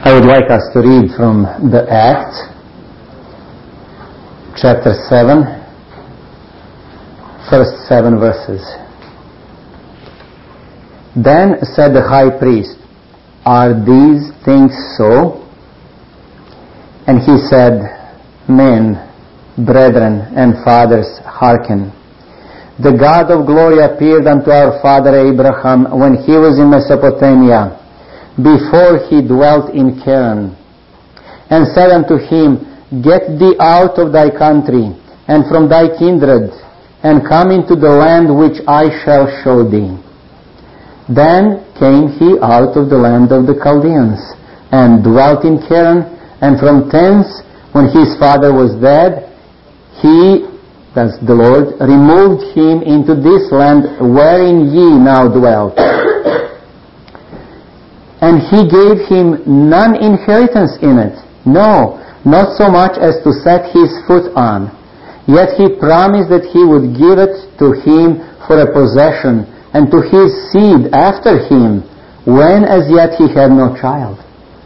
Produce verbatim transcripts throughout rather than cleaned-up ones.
I would like us to read from the Acts, chapter seven, first seven verses. Then said the high priest, "Are these things so?" And he said, "Men, brethren, and fathers, hearken. The God of glory appeared unto our father Abraham when he was in Mesopotamia, before he dwelt in Charan, and said unto him, Get thee out of thy country, and from thy kindred, and come into the land which I shall show thee. Then came he out of the land of the Chaldeans, and dwelt in Charan, and from thence, when his father was dead, he, that's the Lord, removed him into this land wherein ye now dwell. And he gave him none inheritance in it, no, not so much as to set his foot on. Yet he promised that he would give it to him for a possession, and to his seed after him, when as yet he had no child.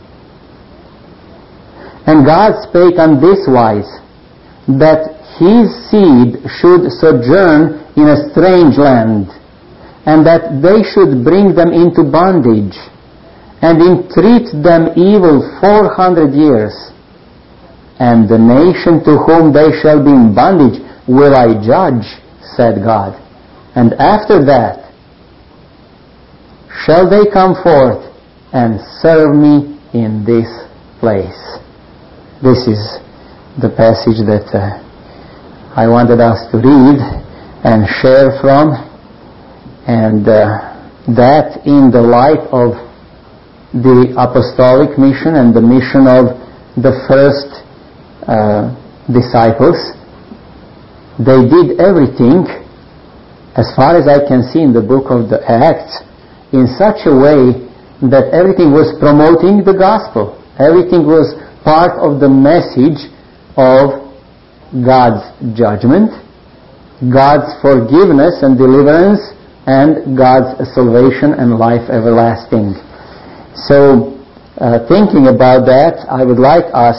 And God spake on this wise, that his seed should sojourn in a strange land, and that they should bring them into bondage, and entreat them evil four hundred years. And the nation to whom they shall be in bondage will I judge, said God. And after that shall they come forth and serve me in this place. This is the passage that uh, I wanted us to read and share from, and uh, that in the light of the apostolic mission and the mission of the first uh, disciples. They did everything, as far as I can see in the book of the Acts, in such a way that everything was promoting the gospel. Everything was part of the message of God's judgment, God's forgiveness and deliverance, and God's salvation and life everlasting. So, uh, thinking about that, I would like us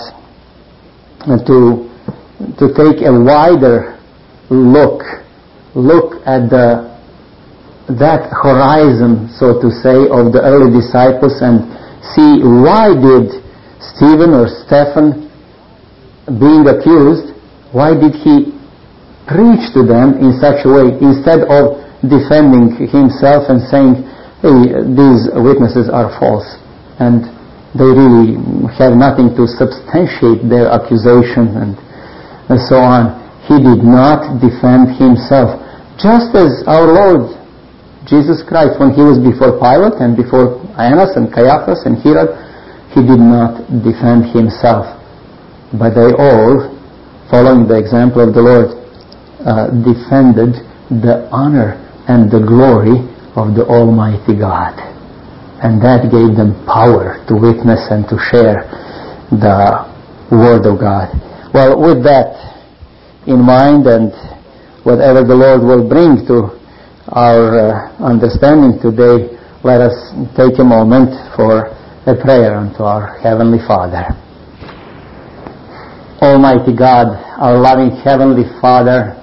to to take a wider look, look at the that horizon, so to say, of the early disciples, and see why did Stephen or Stephen, being accused, why did he preach to them in such a way instead of defending himself and saying, hey, these witnesses are false, and they really have nothing to substantiate their accusation, and, and so on. He did not defend himself. Just as our Lord Jesus Christ, when he was before Pilate and before Annas and Caiaphas and Herod, he did not defend himself. But they all, following the example of the Lord, uh, defended the honor and the glory of the Almighty God. And that gave them power to witness and to share the Word of God. Well, with that in mind, and whatever the Lord will bring to our uh, understanding today, let us take a moment for a prayer unto our Heavenly Father. Almighty God, our loving Heavenly Father,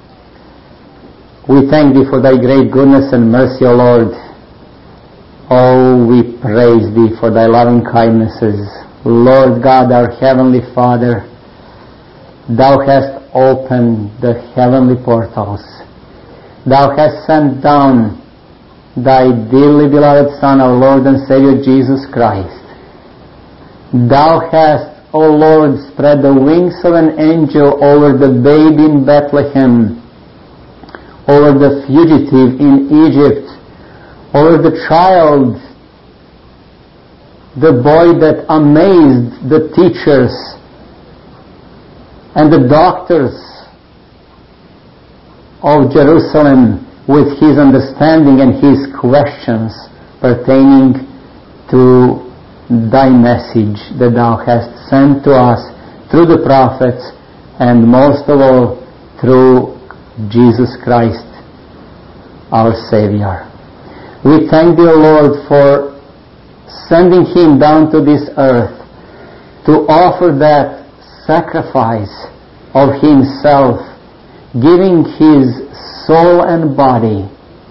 we thank Thee for Thy great goodness and mercy, O Lord. Oh, we praise Thee for Thy loving kindnesses. Lord God, our Heavenly Father, Thou hast opened the heavenly portals. Thou hast sent down Thy dearly beloved Son, our Lord and Savior Jesus Christ. Thou hast, O Lord, spread the wings of an angel over the babe in Bethlehem, over the fugitive in Egypt, over the child, the boy that amazed the teachers and the doctors of Jerusalem with his understanding and his questions pertaining to Thy message that Thou hast sent to us through the prophets, and most of all through Jesus Christ, our Savior. We thank Thee, O Lord, for sending Him down to this earth to offer that sacrifice of Himself, giving His soul and body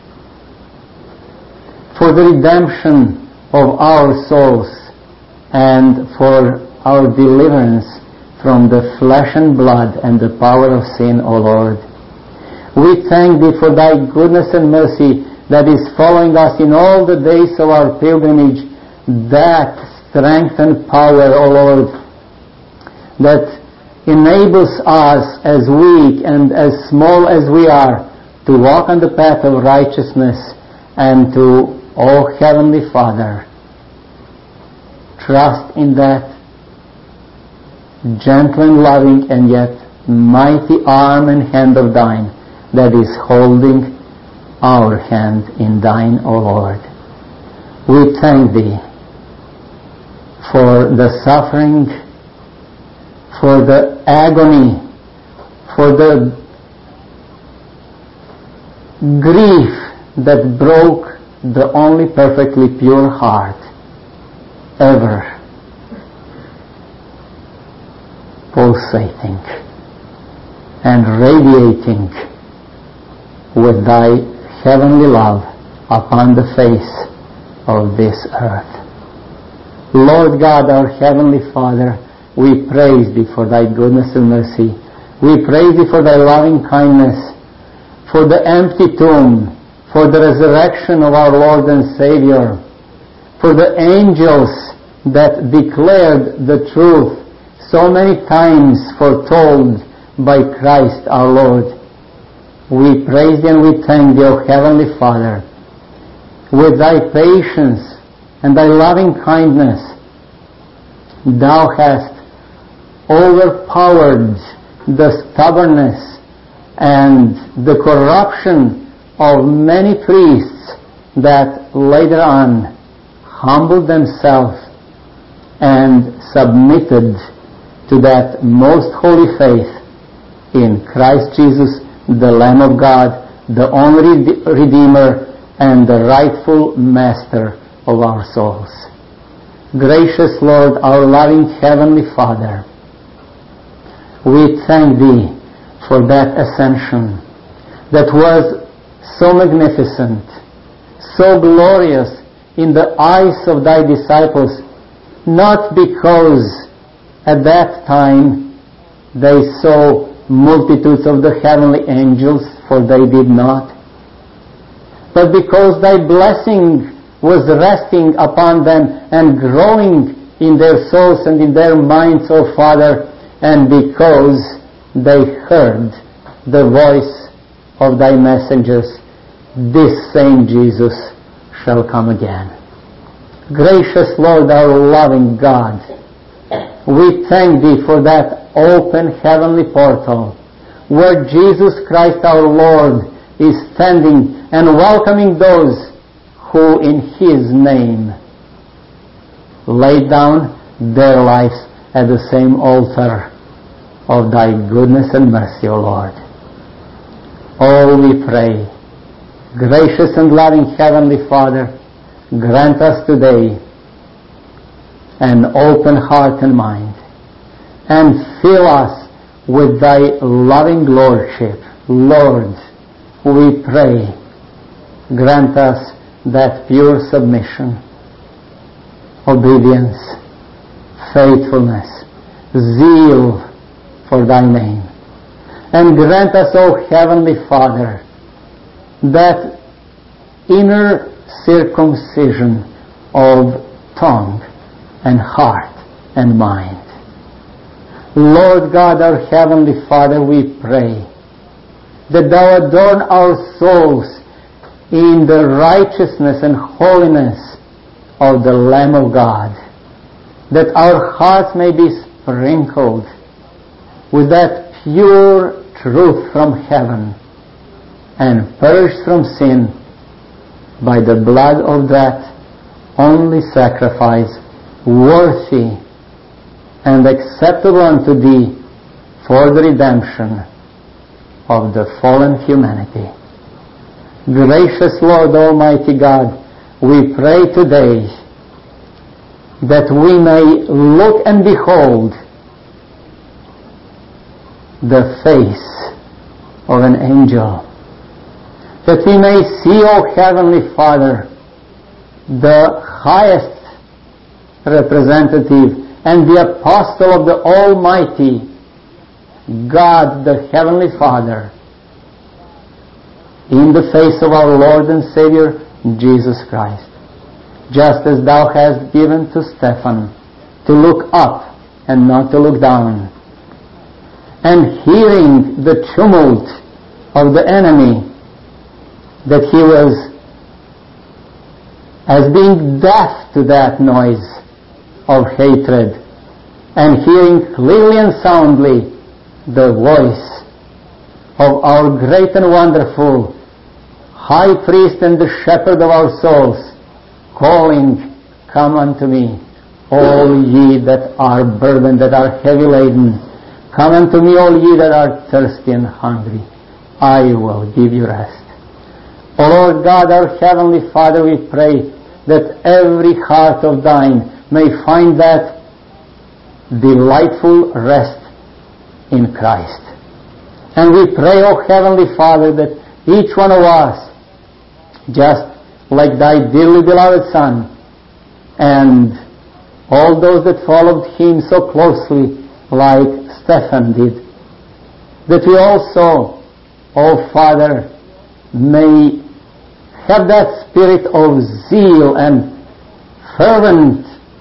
for the redemption of our souls and for our deliverance from the flesh and blood and the power of sin, O Lord. We thank Thee for Thy goodness and mercy that is following us in all the days of our pilgrimage, that strength and power, O Lord, that enables us, as weak and as small as we are, to walk on the path of righteousness and to, O Heavenly Father, trust in that gentle and loving and yet mighty arm and hand of Thine that is holding our hand in Thine, O Lord. We thank Thee for the suffering, for the agony, for the grief that broke the only perfectly pure heart ever pulsating and radiating with Thy heavenly love upon the face of this earth. Lord God, our Heavenly Father, we praise Thee for Thy goodness and mercy. We praise Thee for Thy loving kindness, for the empty tomb, for the resurrection of our Lord and Savior, for the angels that declared the truth so many times foretold by Christ our Lord. We praise Thee and we thank Thee, O Heavenly Father, with Thy patience and Thy loving kindness. Thou hast overpowered the stubbornness and the corruption of many priests that later on humbled themselves and submitted to that most holy faith in Christ Jesus, the Lamb of God, the only Redeemer and the rightful Master of our souls. Gracious Lord, our loving Heavenly Father, we thank Thee for that ascension that was so magnificent, so glorious in the eyes of Thy disciples, not because at that time they saw multitudes of the heavenly angels, for they did not, but because Thy blessing was resting upon them and growing in their souls and in their minds, O Father, and because they heard the voice of Thy messengers, this same Jesus shall come again. Gracious Lord, our loving God, we thank Thee for that open heavenly portal where Jesus Christ our Lord is standing and welcoming those who in His name laid down their lives at the same altar of Thy goodness and mercy, O Lord. Oh, we pray, gracious and loving Heavenly Father, grant us today an open heart and mind, and fill us with Thy loving Lordship. Lord, we pray, grant us that pure submission, obedience, faithfulness, zeal for Thy name. And grant us, O Heavenly Father, that inner circumcision of tongue and heart and mind. Lord God, our Heavenly Father, we pray that Thou adorn our souls in the righteousness and holiness of the Lamb of God, that our hearts may be sprinkled with that pure truth from heaven and purged from sin by the blood of that only sacrifice, worthy and acceptable unto Thee for the redemption of the fallen humanity. Gracious Lord Almighty God, we pray today that we may look and behold the face of an angel, that we may see, O Heavenly Father, the highest representative and the apostle of the Almighty God, the Heavenly Father, in the face of our Lord and Savior Jesus Christ, just as thou hast given to Stephen to look up and not to look down, and hearing the tumult of the enemy, that he was as being deaf to that noise of hatred, and hearing clearly and soundly the voice of our great and wonderful High Priest and the Shepherd of our souls, calling, "Come unto me, all ye that are burdened, that are heavy laden. Come unto me, all ye that are thirsty and hungry. I will give you rest." O Lord God, our Heavenly Father, we pray that every heart of thine may find that delightful rest in Christ. And we pray, O Heavenly Father, that each one of us, just like thy dearly beloved Son, and all those that followed him so closely, like Stephen did, that we also, O Father, may have that spirit of zeal and fervent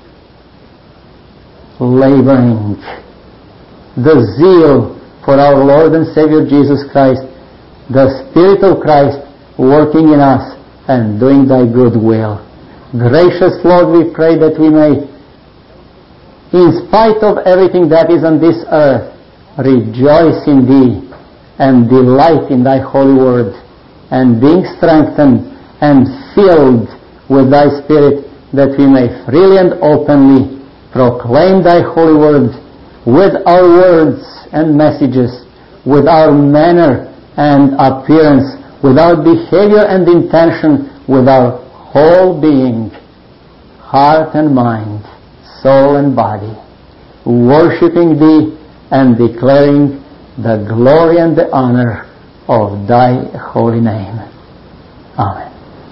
laboring, the zeal for our Lord and Savior Jesus Christ, the Spirit of Christ working in us and doing thy good will. Gracious Lord, we pray that we may, in spite of everything that is on this earth, rejoice in thee and delight in thy holy word, and being strengthened and filled with thy Spirit, that we may freely and openly proclaim thy holy word with our words and messages, with our manner and appearance, with our behavior and intention, with our whole being, heart and mind, soul and body, worshipping thee and declaring the glory and the honor of thy holy name. Amen.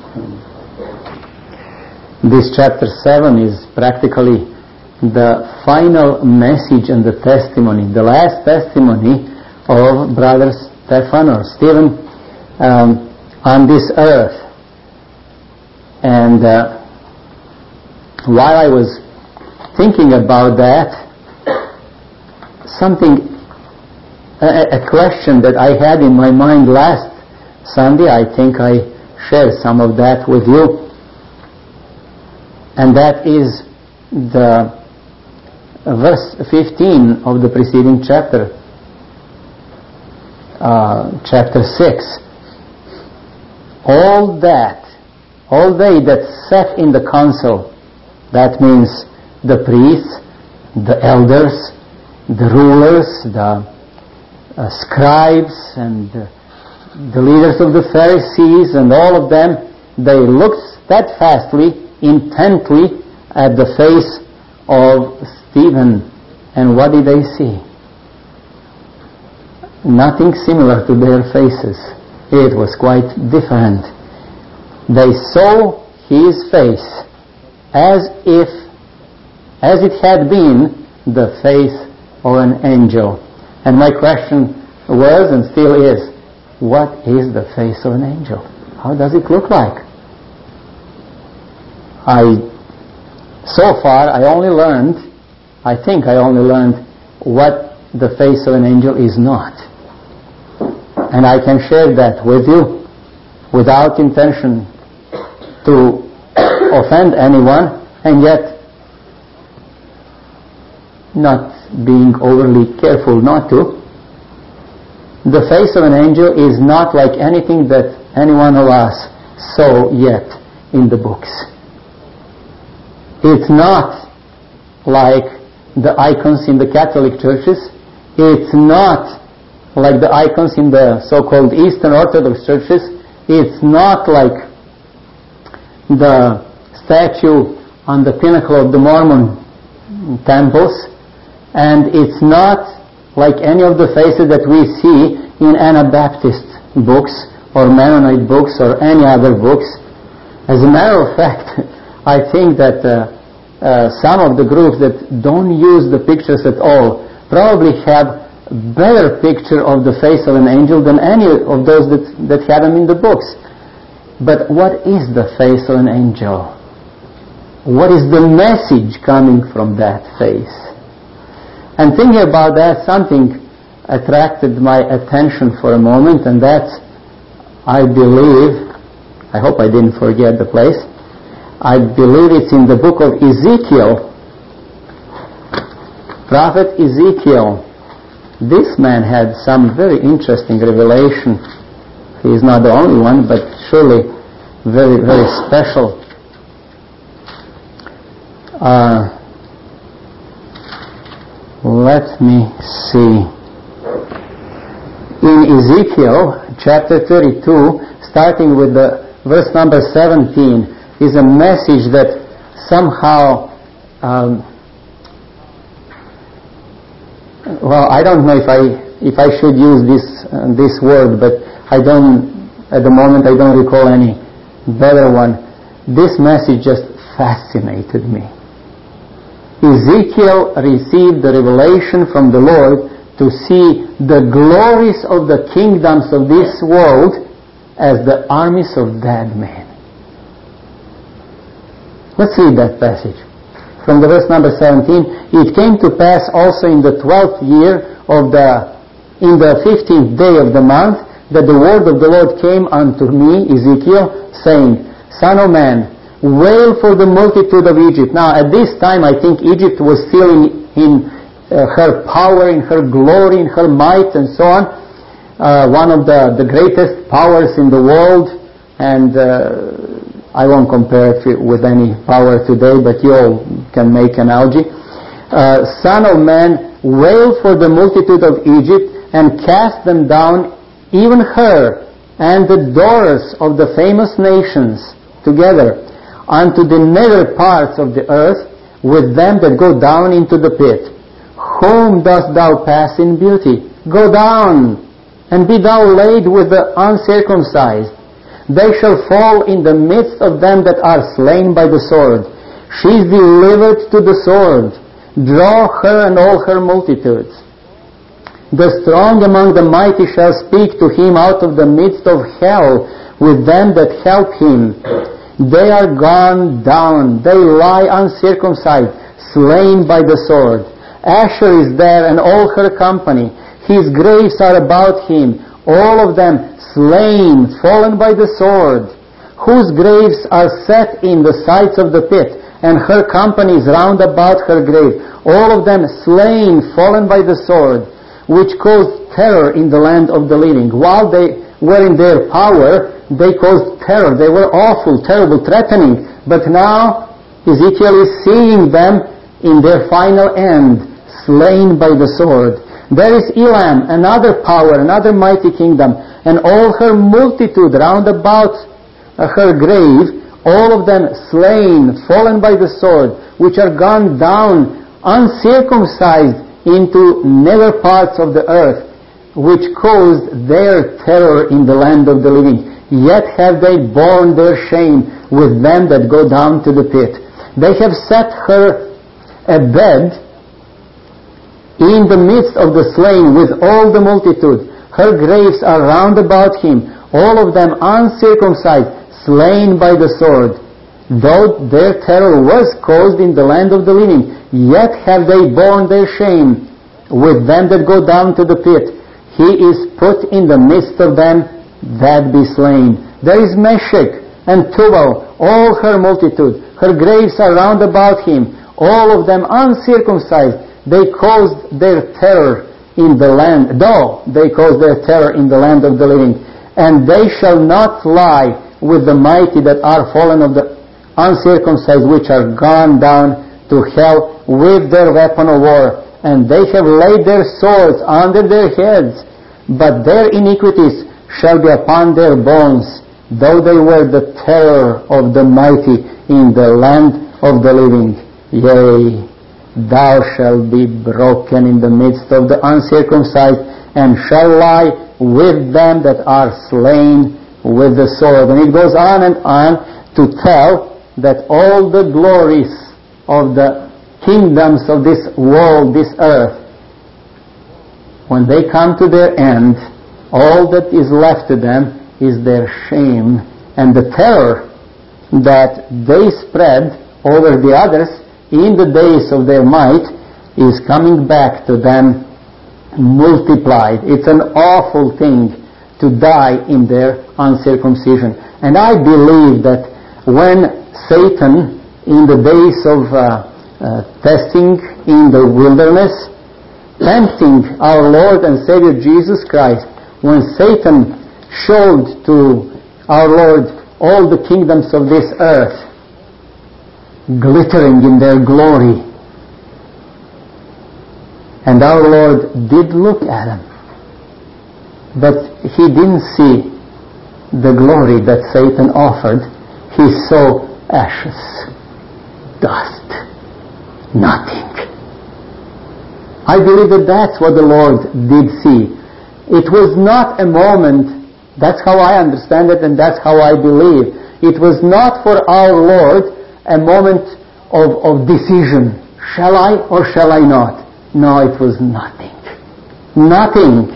This chapter seven is practically the final message and the testimony, the last testimony of Brother Stephen or Stephen um, on this earth. And uh, while I was thinking about that, something, a, a question that I had in my mind last Sunday, I think I shared some of that with you, and that is the verse fifteen of the preceding chapter, uh, chapter six. All that, all they that sat in the council, that means the priests, the elders, the rulers, the uh, scribes, and uh, the leaders of the Pharisees, and all of them, they looked steadfastly, intently at the face of Stephen, and what did they see? Nothing similar to their faces. It was quite different. They saw his face as if, as it had been the face of an angel. And my question was and still is, what is the face of an angel? How does it look like? I, so far, I only learned, I think I only learned what the face of an angel is not. And I can share that with you without intention to offend anyone, and yet not being overly careful not to. The face of an angel is not like anything that any one of us saw yet in the books. It's not like the icons in the Catholic churches. It's not like the icons in the so-called Eastern Orthodox churches. It's not like the statue on the pinnacle of the Mormon temples, and it's not like any of the faces that we see in Anabaptist books or Mennonite books or any other books. As a matter of fact, I think that uh, uh, some of the groups that don't use the pictures at all probably have a better picture of the face of an angel than any of those that, that have them in the books. But what is the face of an angel? What is the message coming from that face? And thinking about that, something attracted my attention for a moment, and that's, I believe, I hope I didn't forget the place, I believe it's in the book of Ezekiel. Prophet Ezekiel. This man had some very interesting revelation. He is not the only one, but surely very, very special. Uh, let me see. In Ezekiel chapter thirty-two, starting with the verse number seventeen, is a message that somehow, um, well, I don't know if I if I should use this uh, this word, but I don't, at the moment I don't recall any better one. This message just fascinated me. Ezekiel received the revelation from the Lord to see the glories of the kingdoms of this world as the armies of dead men. Let's read that passage. From the verse number seventeen, it came to pass also in the twelfth year of the, in the fifteenth day of the month, that the word of the Lord came unto me, Ezekiel, saying, Son of man, wail for the multitude of Egypt. Now, at this time, I think Egypt was still in, in uh, her power, in her glory, in her might, and so on. Uh, one of the, the greatest powers in the world, and uh, I won't compare it with any power today, but you all can make analogy. Uh, Son of man, wail for the multitude of Egypt, and cast them down, even her, and the daughters of the famous nations together, unto the nether parts of the earth, with them that go down into the pit. Whom dost thou pass in beauty? Go down, and be thou laid with the uncircumcised. They shall fall in the midst of them that are slain by the sword. She is delivered to the sword. Draw her and all her multitudes. The strong among the mighty shall speak to him out of the midst of hell, with them that help him. They are gone down, they lie uncircumcised, slain by the sword. Asher is there and all her company. His graves are about him, all of them slain, fallen by the sword, whose graves are set in the sides of the pit, and her company is round about her grave, all of them slain, fallen by the sword, which caused terror in the land of the living. While they were in their power, they caused terror. They were awful, terrible, threatening. But now Ezekiel is seeing them in their final end, slain by the sword. There is Elam, another power, another mighty kingdom, and all her multitude round about uh, her grave, all of them slain, fallen by the sword, which are gone down, uncircumcised, into nether parts of the earth, which caused their terror in the land of the living. Yet have they borne their shame with them that go down to the pit. They have set her a bed in the midst of the slain with all the multitude. Her graves are round about him, all of them uncircumcised, slain by the sword. Though their terror was caused in the land of the living, yet have they borne their shame with them that go down to the pit. He is put in the midst of them that be slain. There is Meshech and Tubal, all her multitude. Her graves are round about him, all of them uncircumcised. They caused their terror in the land, though they caused their terror in the land of the living. And they shall not lie with the mighty that are fallen of the uncircumcised, which are gone down to hell with their weapon of war. And they have laid their swords under their heads, but their iniquities shall be upon their bones, though they were the terror of the mighty in the land of the living. Yea, thou shalt be broken in the midst of the uncircumcised, and shall lie with them that are slain with the sword. And it goes on and on to tell that all the glories of the kingdoms of this world, this earth, when they come to their end, all that is left to them is their shame, and the terror that they spread over the others in the days of their might is coming back to them multiplied. It's an awful thing to die in their uncircumcision. And I believe that when Satan, in the days of uh, uh, testing in the wilderness, tempting our Lord and Savior Jesus Christ, when Satan showed to our Lord all the kingdoms of this earth glittering in their glory, and our Lord did look at him, but he didn't see the glory that Satan offered. He saw ashes, dust, nothing. I believe that that's what the Lord did see. It was not a moment, that's how I understand it and that's how I believe. It was not for our Lord a moment of, of decision. Shall I or shall I not? No, it was nothing. Nothing.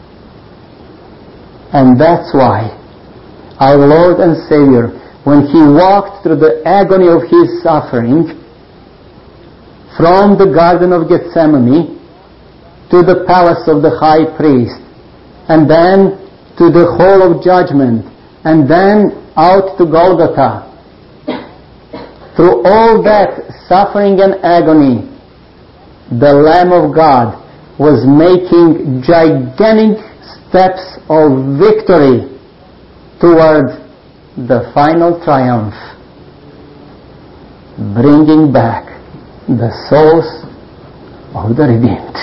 And that's why our Lord and Savior, when He walked through the agony of His suffering from the Garden of Gethsemane to the palace of the high priest, and then to the hall of judgment, and then out to Golgotha, through all that suffering and agony, the Lamb of God was making gigantic steps of victory toward the final triumph, bringing back the souls of the redeemed.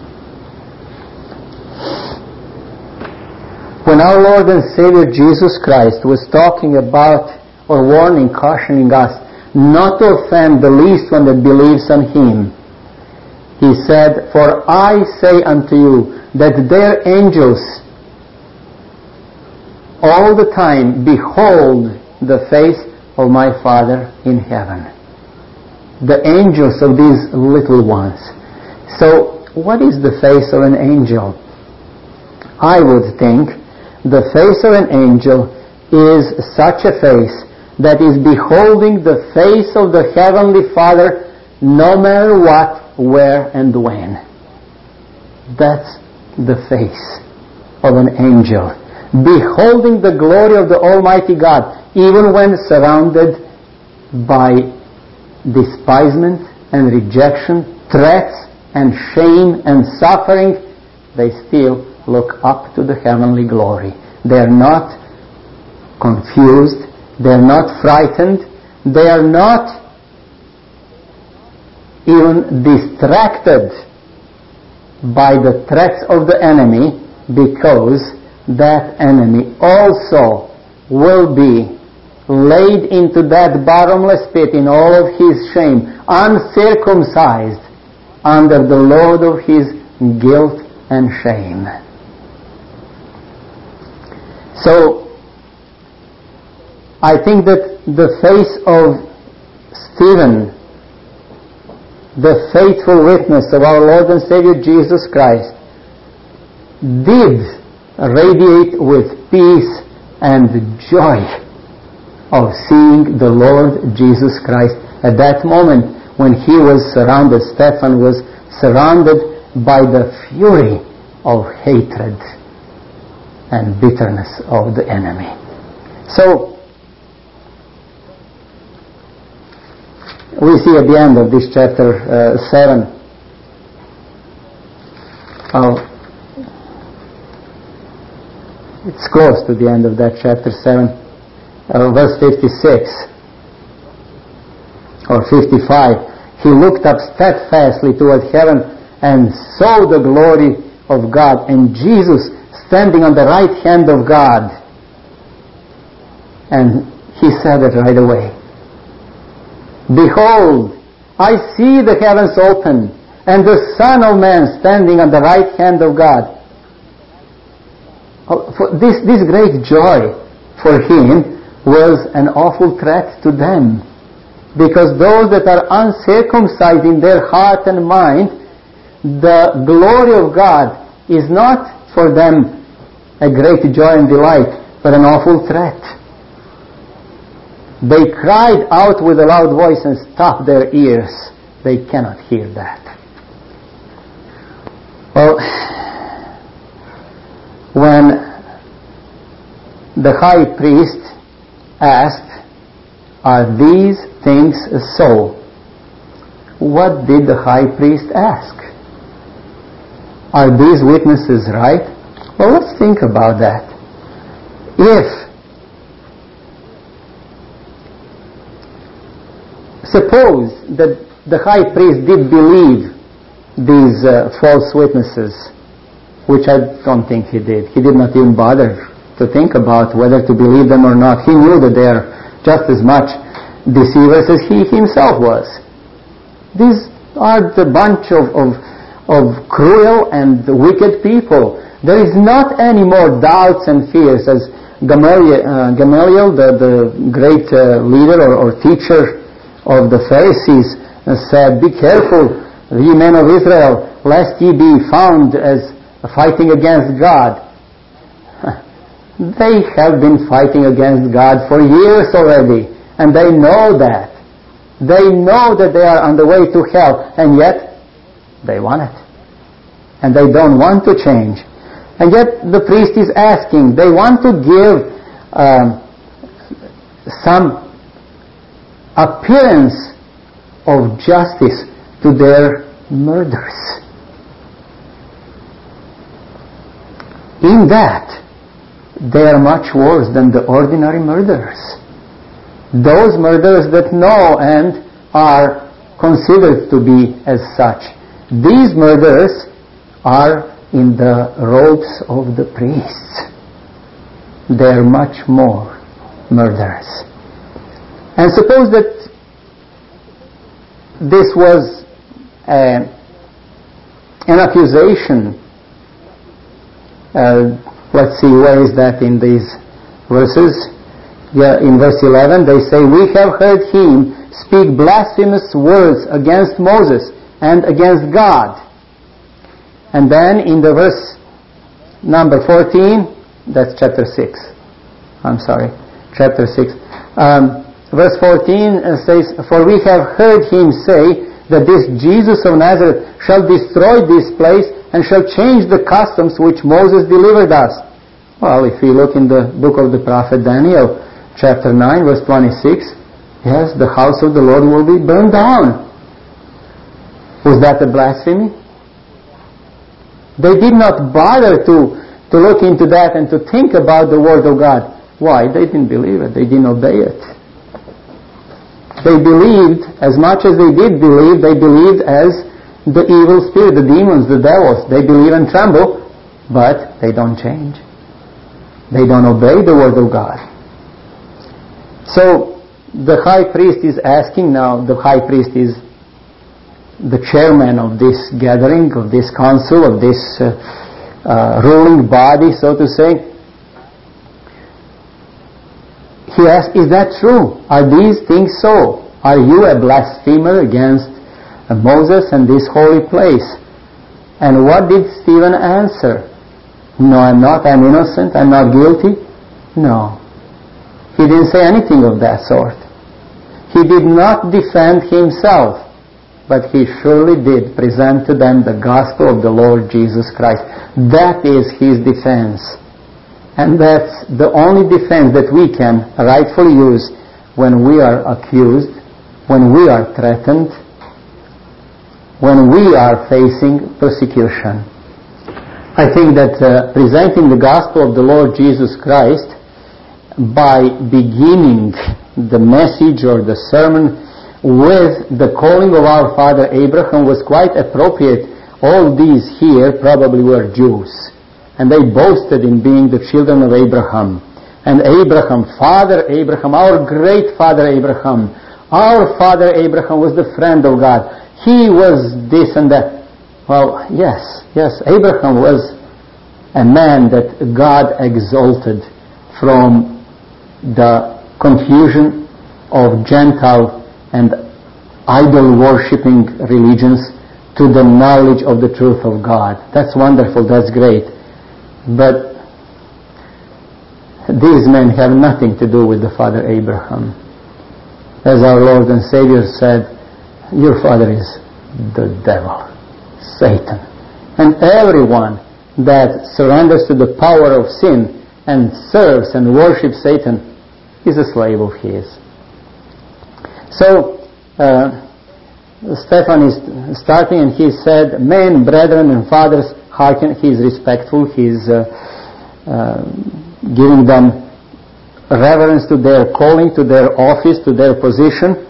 When our Lord and Savior Jesus Christ was talking about or warning, cautioning us not to offend the least one that believes on Him, He said, "For I say unto you that their angels all the time behold the face of my Father in heaven." The angels of these little ones. So, what is the face of an angel? I would think the face of an angel is such a face that is beholding the face of the Heavenly Father no matter what, where, and when. That's the face of an angel. Beholding the glory of the Almighty God, even when surrounded by despisement and rejection, threats and shame and suffering, they still look up to the heavenly glory. They are not confused, they are not frightened, they are not even distracted by the threats of the enemy, because that enemy also will be laid into that bottomless pit in all of his shame, uncircumcised, under the load of his guilt and shame. So, I think that the face of Stephen, the faithful witness of our Lord and Savior Jesus Christ, did radiate with peace and joy of seeing the Lord Jesus Christ at that moment when he was surrounded, Stephen was surrounded by the fury of hatred and bitterness of the enemy. So, we see at the end of this chapter uh, seven, oh, it's close to the end of that chapter seven, uh, verse fifty-six or fifty-five. He looked up steadfastly toward heaven and saw the glory of God, and Jesus standing on the right hand of God. And he said it right away. Behold, I see the heavens open, and the Son of Man standing on the right hand of God. For this, this great joy for him was an awful threat to them. Because those that are uncircumcised in their heart and mind, the glory of God is not for them a great joy and delight, but an awful threat. They cried out with a loud voice and stopped their ears. They cannot hear that. Well, when the high priest asked, "Are these things so?" what did the high priest ask? Are these witnesses right? Well, let's think about that. If, suppose that the high priest did believe these uh, false witnesses, which I don't think he did. He did not even bother to think about whether to believe them or not. He knew that they are just as much deceivers as he himself was. These are the bunch of, of, of cruel and wicked people. There is not any more doubts and fears, as Gamaliel, uh, Gamaliel the, the great uh, leader or, or teacher of the Pharisees, uh, said, "Be careful, ye men of Israel, lest ye be found as fighting against God." They have been fighting against God for years already, and they know that. They know that they are on the way to hell, and yet they want it. And they don't want to change. And yet the priest is asking, they want to give um, some appearance of justice to their murders. In that, they are much worse than the ordinary murderers. Those murderers that know and are considered to be as such. These murderers are in the robes of the priests. They are much more murderers. And suppose that this was uh, an accusation. Uh, let's see, where is that in these verses? Yeah, in verse eleven they say, "We have heard him speak blasphemous words against Moses and against God." And then in the verse number fourteen, that's chapter six. I'm sorry, chapter six. Um, verse fourteen says, "For we have heard him say that this Jesus of Nazareth shall destroy this place and shall change the customs which Moses delivered us." Well, if we look in the book of the prophet Daniel, chapter nine, verse twenty-six, yes, the house of the Lord will be burned down. Was that a blasphemy? They did not bother to, to look into that and to think about the word of God. Why? They didn't believe it. They didn't obey it. They believed, as much as they did believe, they believed as the evil spirit, the demons, the devils. They believe and tremble, but they don't change. They don't obey the word of God. So, the high priest is asking now, the high priest is the chairman of this gathering, of this council, of this uh, uh, ruling body, so to say. He asks, "Is that true? Are these things so? Are you a blasphemer against uh, Moses and this holy place?" And what did Stephen answer? "No, I'm not. I'm innocent. I'm not guilty." No. He didn't say anything of that sort. He did not defend himself, but he surely did present to them the gospel of the Lord Jesus Christ. That is his defense. And that's the only defense that we can rightfully use when we are accused, when we are threatened, when we are facing persecution. I think that uh, presenting the gospel of the Lord Jesus Christ by beginning the message or the sermon with the calling of our father Abraham was quite appropriate. All these here probably were Jews, and they boasted in being the children of Abraham. And Abraham, Father Abraham, our great father Abraham, Our father Abraham was the friend of God. He was this and that. Well, yes, yes, Abraham was a man that God exalted from the confusion of Gentile and idol-worshipping religions to the knowledge of the truth of God. That's wonderful, that's great. But these men have nothing to do with the father Abraham. As our Lord and Savior said, your father is the devil, Satan. And everyone that surrenders to the power of sin and serves and worships Satan is a slave of his. So, uh, Stephen is starting and he said, men, brethren and fathers, hearken. He is respectful, he is uh, uh, giving them reverence to their calling, to their office, to their position.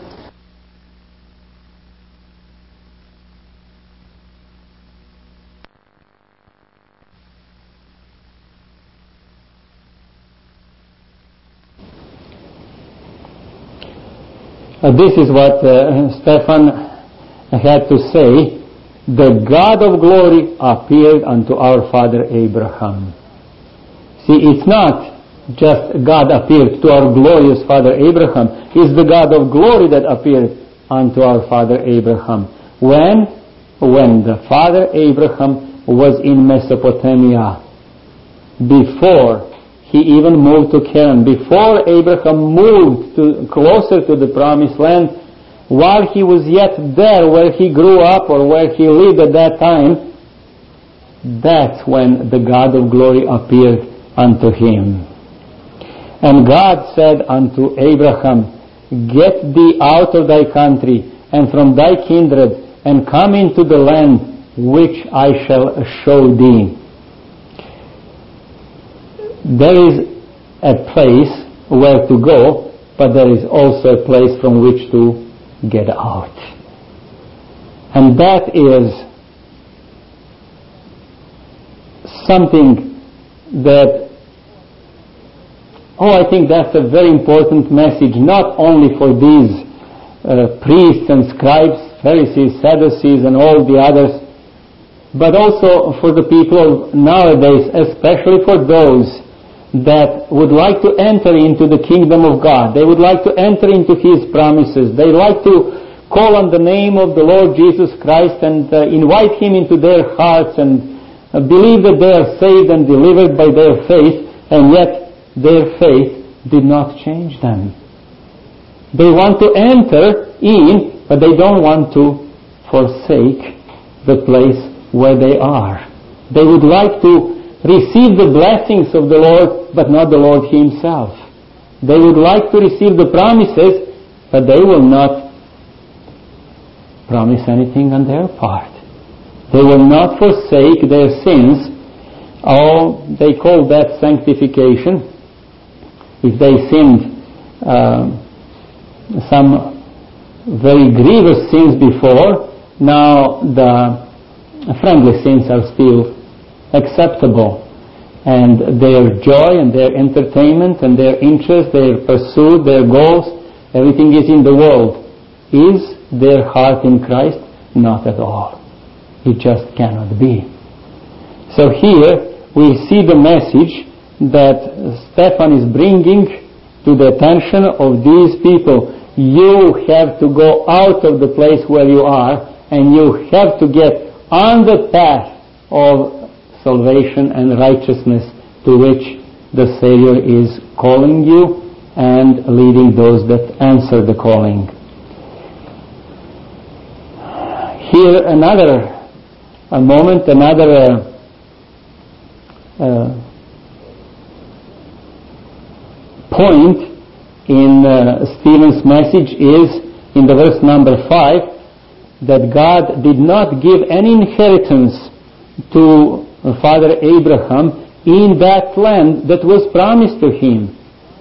Uh, this is what uh, Stephen had to say. The God of glory appeared unto our father Abraham. See, it's not just God appeared to our glorious father Abraham. It's the God of glory that appeared unto our father Abraham. When? When the father Abraham was in Mesopotamia. Before he even moved to Canaan. Before Abraham moved to, closer to the promised land, while he was yet there where he grew up or where he lived at that time, that's when the God of glory appeared unto him. And God said unto Abraham, get thee out of thy country and from thy kindred and come into the land which I shall show thee. There is a place where to go, but there is also a place from which to get out. And that is something that, oh, I think that's a very important message, not only for these uh, priests and scribes, Pharisees, Sadducees, and all the others, but also for the people nowadays, especially for those that would like to enter into the kingdom of God. They would like to enter into His promises. They like to call on the name of the Lord Jesus Christ and uh, invite Him into their hearts and uh, believe that they are saved and delivered by their faith, and yet their faith did not change them. They want to enter in, but they don't want to forsake the place where they are. They would like to receive the blessings of the Lord, but not the Lord Himself. They would like to receive the promises, but they will not promise anything on their part. They will not forsake their sins. Oh, they call that sanctification. If they sinned uh, some very grievous sins before, now the friendly sins are still acceptable, and their joy and their entertainment and their interest, their pursuit, their goals, everything is in the world. Is their heart in Christ? Not at all. It just cannot be. So here we see the message that Stephen is bringing to the attention of these people. You have to go out of the place where you are, and you have to get on the path of salvation and righteousness to which the Savior is calling you and leading those that answer the calling. Here another a moment, another uh, uh, point in uh, Stephen's message is in the verse number five, that God did not give any inheritance to Father Abraham in that land that was promised to him.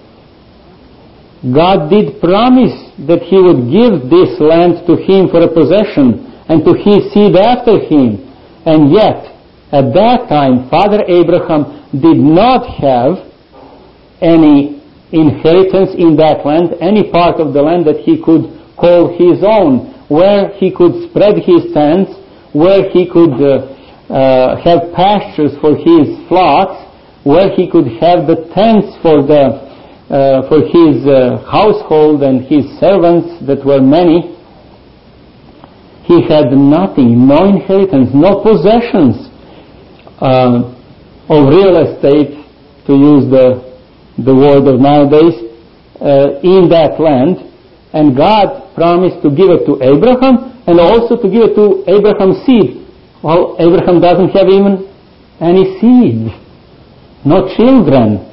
God did promise that He would give this land to him for a possession and to his seed after him. And yet, at that time, Father Abraham did not have any inheritance in that land, any part of the land that he could call his own, where he could spread his tents, where he could uh, uh, have pastures for his flocks, where he could have the tents for the uh, for his uh, household and his servants that were many. He had nothing, no inheritance, no possessions uh, of real estate, to use the the word of nowadays, uh, in that land. And God promised to give it to Abraham and also to give it to Abraham's seed. Well, Abraham doesn't have even any seed, no children.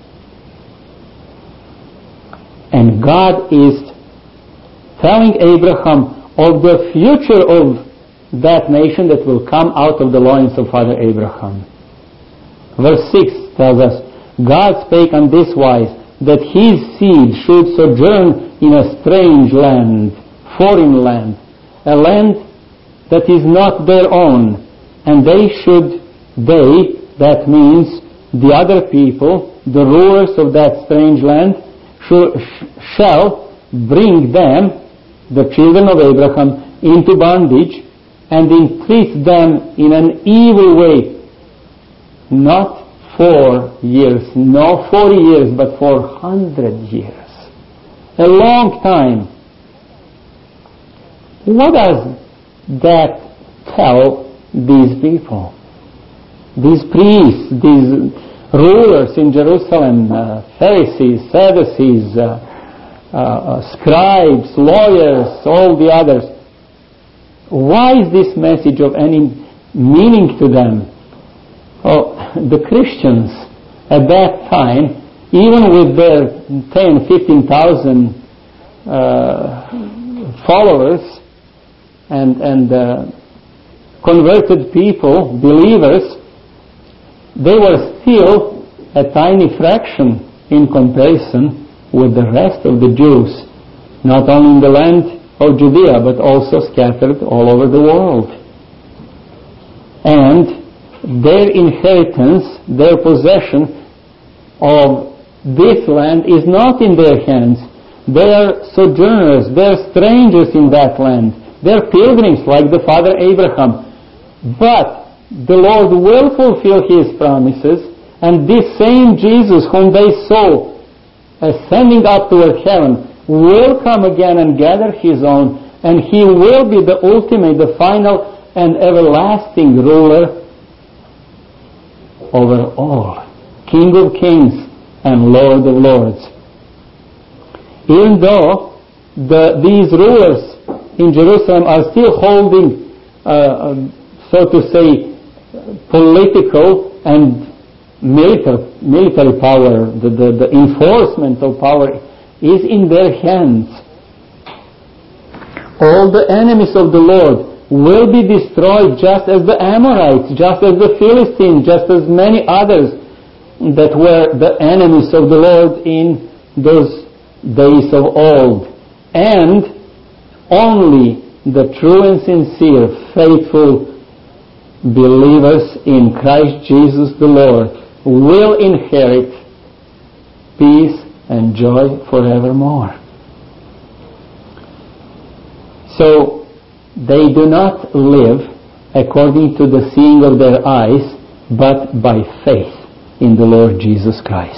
And God is telling Abraham of the future of that nation that will come out of the loins of Father Abraham. Verse six tells us, God spake on this wise, that his seed should sojourn in a strange land, foreign land, a land that is not their own, and they should, they, that means the other people, the rulers of that strange land, should, shall bring them, the children of Abraham, into bondage and entreat them in an evil way, not four years, no forty years, but for hundred years. A long time. What does that tell these people? These priests, these rulers in Jerusalem, uh, Pharisees, Sadducees, uh, uh, uh, scribes, lawyers, all the others. Why is this message of any meaning to them? Oh, the Christians at that time, even with their ten, fifteen thousand uh, followers and and uh, converted people, believers, they were still a tiny fraction in comparison with the rest of the Jews, not only in the land of Judea, but also scattered all over the world. And their inheritance, their possession of this land is not in their hands. They are sojourners, they are strangers in that land. They are pilgrims like the father Abraham. But the Lord will fulfill his promises, and this same Jesus whom they saw ascending up toward heaven will come again and gather his own, and he will be the ultimate, the final and everlasting ruler over all, King of kings and Lord of lords. Even though the, these rulers in Jerusalem are still holding, uh, so to say, political and military, military power, the, the, the enforcement of power is in their hands. All the enemies of the Lord will be destroyed, just as the Amorites, just as the Philistines, just as many others that were the enemies of the Lord in those days of old. And only the true and sincere, faithful believers in Christ Jesus the Lord will inherit peace and joy forevermore. So, they do not live according to the seeing of their eyes, but by faith in the Lord Jesus Christ.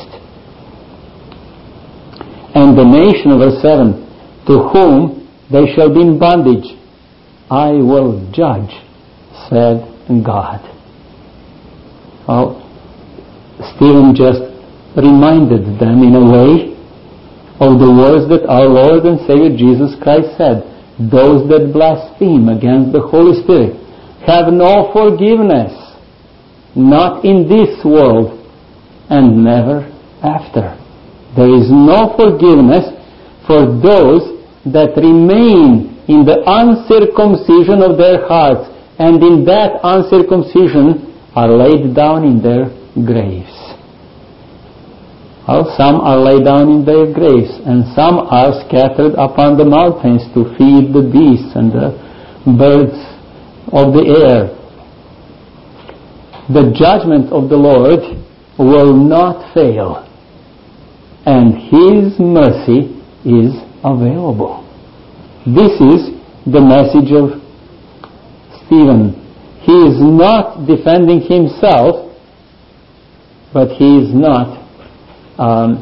And the nation, verse seven, to whom they shall be in bondage, I will judge, said God. Well, Stephen just reminded them in a way of the words that our Lord and Savior Jesus Christ said. Those that blaspheme against the Holy Spirit have no forgiveness, not in this world and never after. There is no forgiveness for those that remain in the uncircumcision of their hearts, and in that uncircumcision are laid down in their graves. Well, some are laid down in their graves, and some are scattered upon the mountains to feed the beasts and the birds of the air. The judgment of the Lord will not fail, and his mercy is available. This is the message of Stephen. He is not defending himself, but he is not um,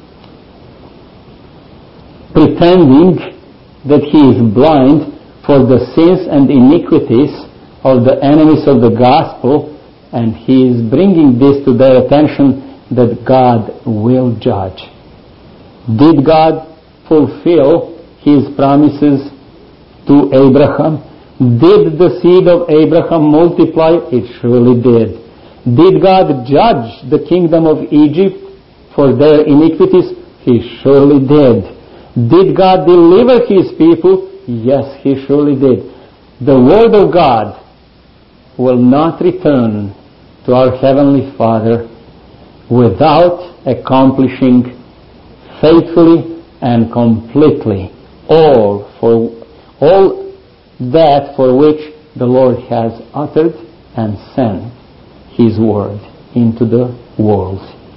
pretending that he is blind for the sins and iniquities of the enemies of the gospel, and he is bringing this to their attention that God will judge. Did God fulfill his promises to Abraham? Did the seed of Abraham multiply? It surely did. Did God judge the kingdom of Egypt for their iniquities? He surely did. Did God deliver his people? Yes, he surely did. The word of God will not return to our Heavenly Father without accomplishing faithfully and completely all for all that for which the Lord has uttered and sent his word into the world.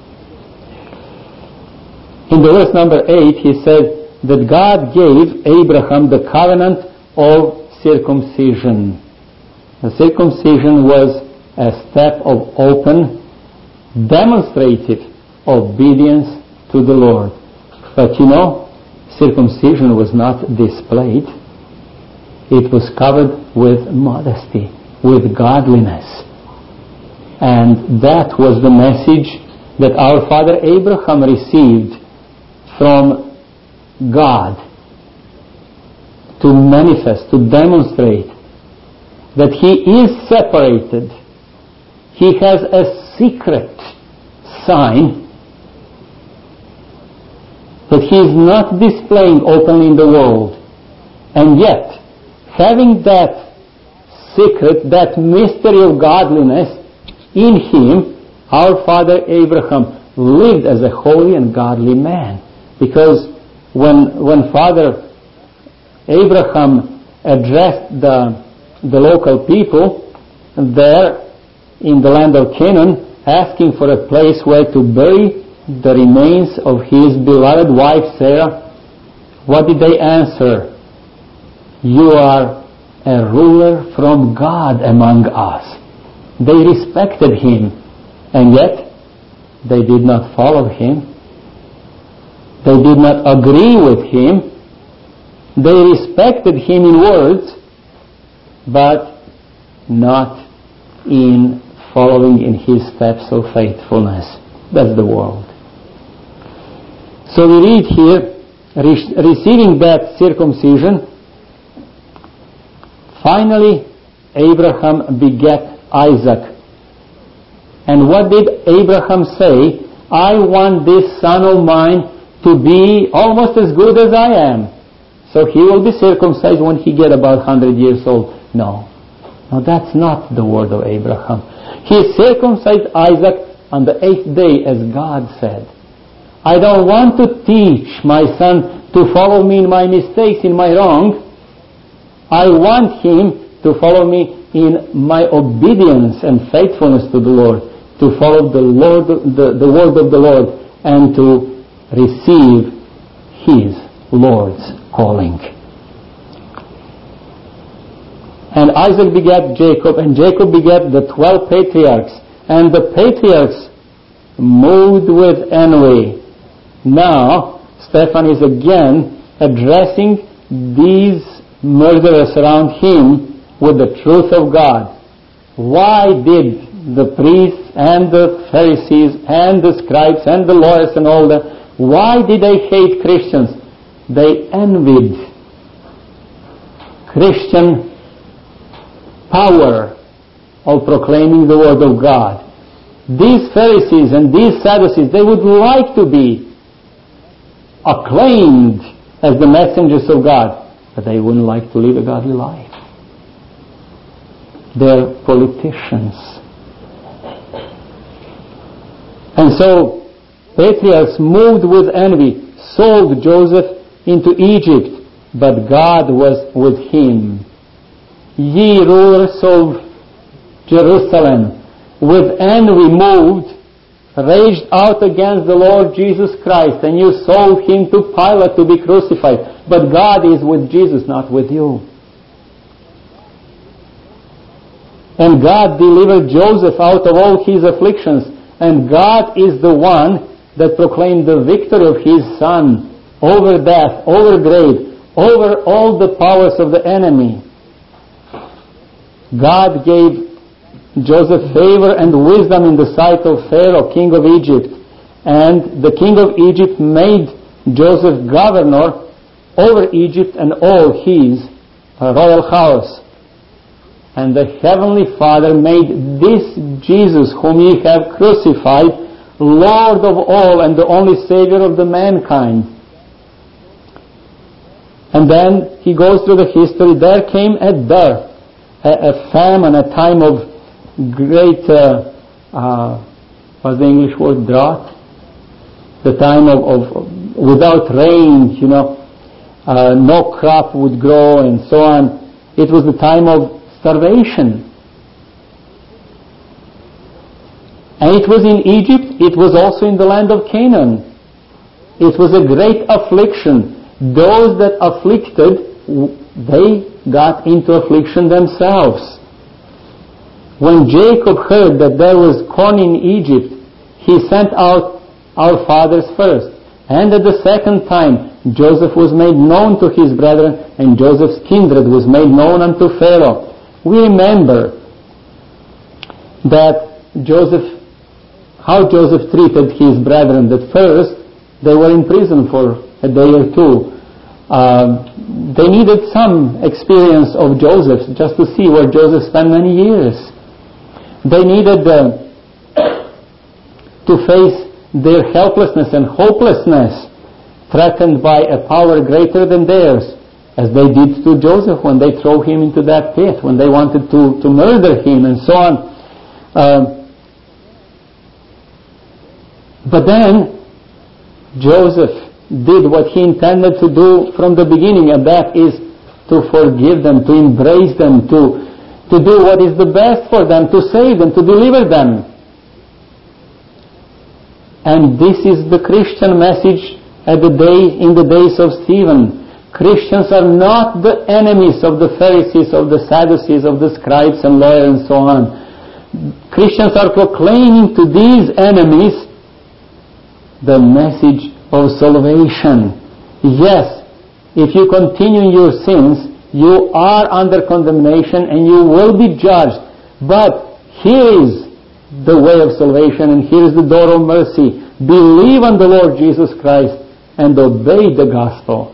In the verse number eight, he said that God gave Abraham the covenant of circumcision. The circumcision was a step of open, demonstrative obedience to the Lord. But you know, circumcision was not displayed. It was covered with modesty, with godliness. And that was the message that our father Abraham received from God, to manifest, to demonstrate that he is separated. He has a secret sign that he is not displaying openly in the world. And yet, having that secret, that mystery of godliness in him, our father Abraham lived as a holy and godly man. Because when when Father Abraham addressed the, the local people there in the land of Canaan, asking for a place where to bury the remains of his beloved wife Sarah, what did they answer? You are a ruler from God among us. They respected him, and yet they did not follow him. They did not agree with him. They respected him in words, but not in following in his steps of faithfulness. That's the world. So we read here, re- receiving that circumcision, finally Abraham begat Isaac. And what did Abraham say? I want this son of mine to be almost as good as I am. So he will be circumcised when he get about one hundred years old. No. No, that's not the word of Abraham. He circumcised Isaac on the eighth day, as God said. I don't want to teach my son to follow me in my mistakes, in my wrong. I want him to follow me in my obedience and faithfulness to the Lord, to follow the Lord, the, the word of the Lord, and to receive his Lord's calling. And Isaac begat Jacob, and Jacob begat the twelve patriarchs, and the patriarchs moved with envy. Now, Stephen is again addressing these murderers around him with the truth of God. Why did the priests and the Pharisees and the scribes and the lawyers and all that, why did they hate Christians? They envied Christian power of proclaiming the word of God. These Pharisees and these Sadducees, they would like to be acclaimed as the messengers of God, but they wouldn't like to live a godly life. They're politicians. And so, patriarchs moved with envy, sold Joseph into Egypt, but God was with him. Ye rulers of Jerusalem, with envy moved, raged out against the Lord Jesus Christ, and you sold him to Pilate to be crucified. But God is with Jesus, not with you. And God delivered Joseph out of all his afflictions. And God is the one that proclaimed the victory of his Son over death, over grave, over all the powers of the enemy. God gave Joseph favor and wisdom in the sight of Pharaoh, king of Egypt. And the king of Egypt made Joseph governor over Egypt and all his royal house. And the heavenly Father made this Jesus, whom ye have crucified, Lord of all and the only Savior of the mankind. And then he goes through the history. There came a dearth, a, a famine, a time of great, uh, uh, what's the English word, drought? The time of, of without rain, you know, uh, no crop would grow and so on. It was the time of starvation. And it was in Egypt, it was also in the land of Canaan. It was a great affliction. Those that afflicted, they got into affliction themselves. When Jacob heard that there was corn in Egypt, he sent out our fathers first. And at the second time, Joseph was made known to his brethren, and Joseph's kindred was made known unto Pharaoh. We remember that Joseph, how Joseph treated his brethren, that first they were in prison for a day or two. Uh, they needed some experience of Joseph just to see where Joseph spent many years. They needed uh, to face their helplessness and hopelessness, threatened by a power greater than theirs, as they did to Joseph when they threw him into that pit, when they wanted to, to murder him and so on. Uh, but then Joseph did what he intended to do from the beginning, and that is to forgive them, to embrace them, to, to do what is the best for them, to save them, to deliver them. And this is the Christian message at the day, in the days of Stephen. Christians are not the enemies of the Pharisees, of the Sadducees, of the scribes and lawyers and so on. Christians are proclaiming to these enemies the message of salvation. Yes, if you continue in your sins, you are under condemnation and you will be judged. But here is the way of salvation, and here is the door of mercy. Believe on the Lord Jesus Christ and obey the gospel.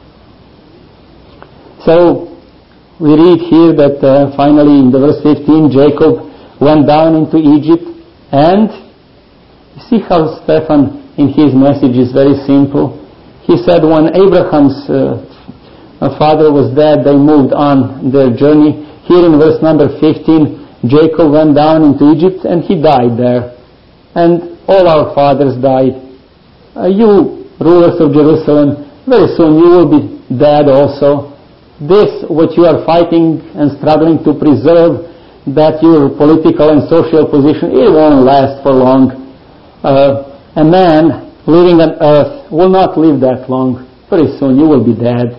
So we read here that uh, finally in the verse fifteen, Jacob went down into Egypt, and you see how Stephen in his message is very simple. He said when Abraham's uh, father was dead, they moved on their journey. Here in verse number fifteen, Jacob went down into Egypt and he died there. And all our fathers died. Uh, you rulers of Jerusalem, very soon you will be dead also. This, what you are fighting and struggling to preserve, that your political and social position, it won't last for long. Uh, a man living on earth will not live that long. Very soon you will be dead.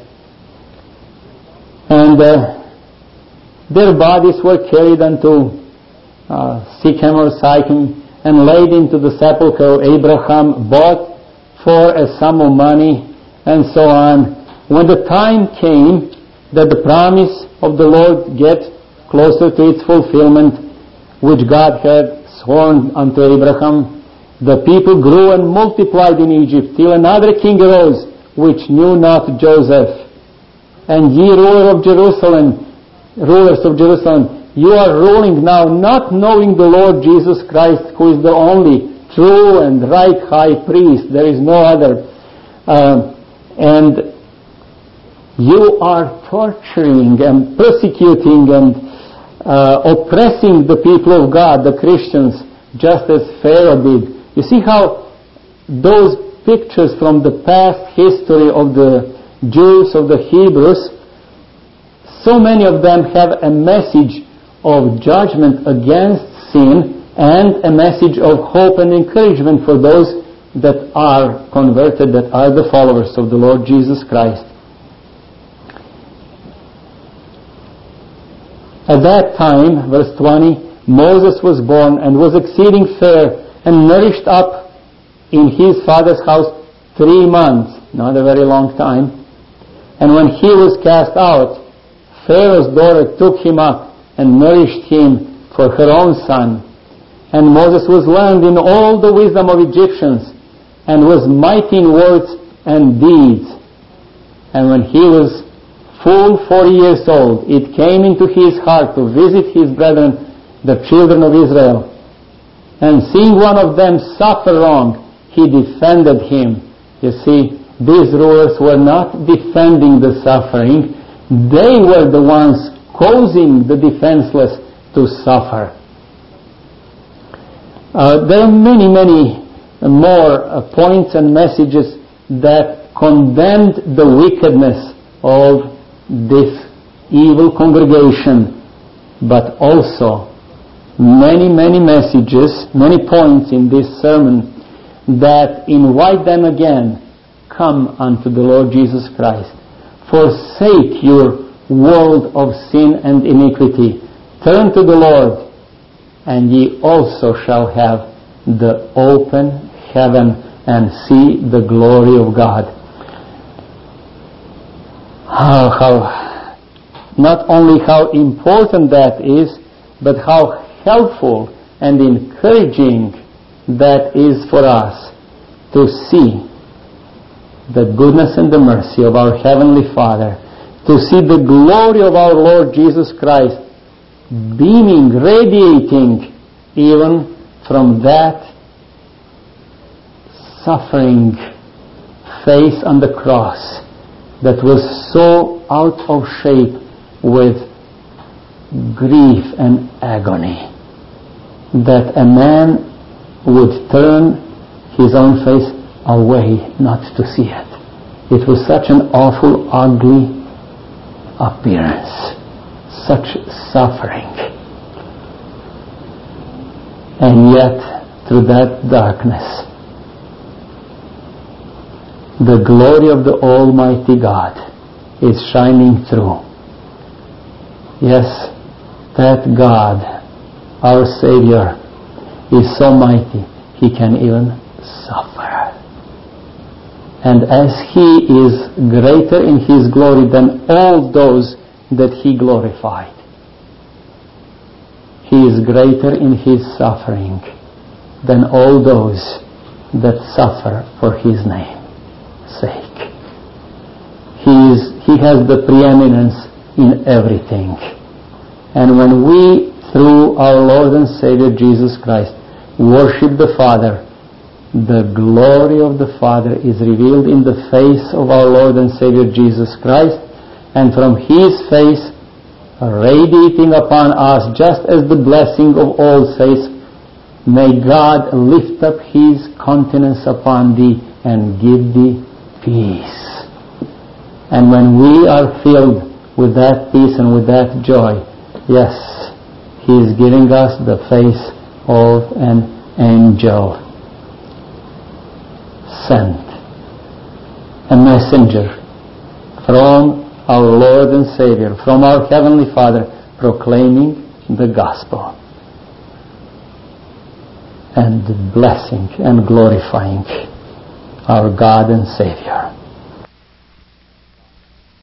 And uh, their bodies were carried unto uh, Shechem or Sychem and laid into the sepulchre of Abraham, bought for a sum of money, and so on. When the time came that the promise of the Lord get closer to its fulfillment, which God had sworn unto Abraham, the people grew and multiplied in Egypt, till another king arose, which knew not Joseph. And ye ruler of Jerusalem, rulers of Jerusalem, you are ruling now, not knowing the Lord Jesus Christ, who is the only true and right high priest. There is no other. Uh, and you are torturing and persecuting and uh, oppressing the people of God, the Christians, just as Pharaoh did. You see how those pictures from the past history of the Jews, of the Hebrews, so many of them have a message of judgment against sin and a message of hope and encouragement for those that are converted, that are the followers of the Lord Jesus Christ. At that time, verse twenty, Moses was born and was exceeding fair and nourished up in his father's house three months, not a very long time. And when he was cast out, Pharaoh's daughter took him up and nourished him for her own son. And Moses was learned in all the wisdom of Egyptians, and was mighty in words and deeds. And when he was full forty years old, it came into his heart to visit his brethren, the children of Israel. And seeing one of them suffer wrong, he defended him. You see, these rulers were not defending the suffering. They were the ones causing the defenseless to suffer. Uh, there are many, many more uh, points and messages that condemned the wickedness of this evil congregation, but also many, many messages, many points in this sermon that invite them again, come unto the Lord Jesus Christ. Forsake your world of sin and iniquity. Turn to the Lord, and ye also shall have the open heaven and see the glory of God. How, how, not only how important that is, but how helpful and encouraging that is for us to see the goodness and the mercy of our Heavenly Father, to see the glory of our Lord Jesus Christ beaming, radiating even from that suffering face on the cross that was so out of shape with grief and agony that a man would turn his own face away not to see it. It was such an awful, ugly appearance, such suffering. And yet, through that darkness, the glory of the Almighty God is shining through. Yes, that God, our Savior, is so mighty, He can even suffer. And as He is greater in His glory than all those that He glorified, He is greater in His suffering than all those that suffer for His name's sake. He is, He has the preeminence in everything. And when we, through our Lord and Savior Jesus Christ, worship the Father, the glory of the Father is revealed in the face of our Lord and Savior Jesus Christ, and from His face radiating upon us, just as the blessing of all says, may God lift up His countenance upon thee and give thee peace. And when we are filled with that peace and with that joy, yes, He is giving us the face of an angel sent, a messenger from our Lord and Savior, from our Heavenly Father, proclaiming the gospel and blessing and glorifying our God and Savior.